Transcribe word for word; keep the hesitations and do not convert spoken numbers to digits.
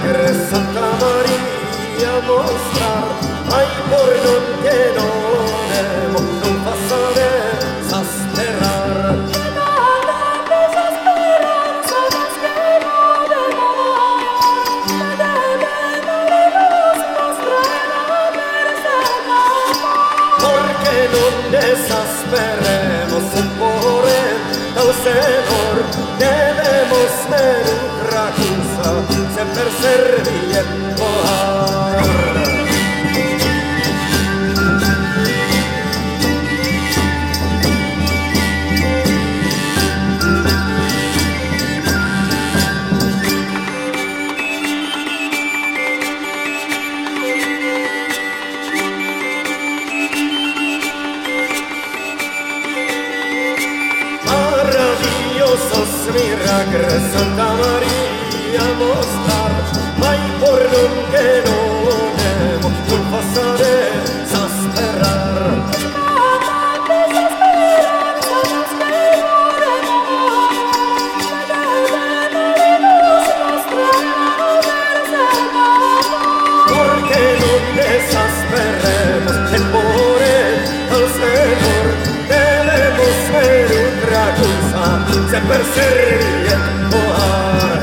Sacre Santa Maria mostrar, ai por non che non non fa saber s'asperar. Porque non desasperemos un pobre del Senhor, debemos ver otra cosa, sempre servir volar. Maravillosos milagres Santa Maria mostrar, mai por non che non non fa saber s'asperar. Porque non desasperemos el pobre al Señor, debemos ver otra cosa, sempre servir volar.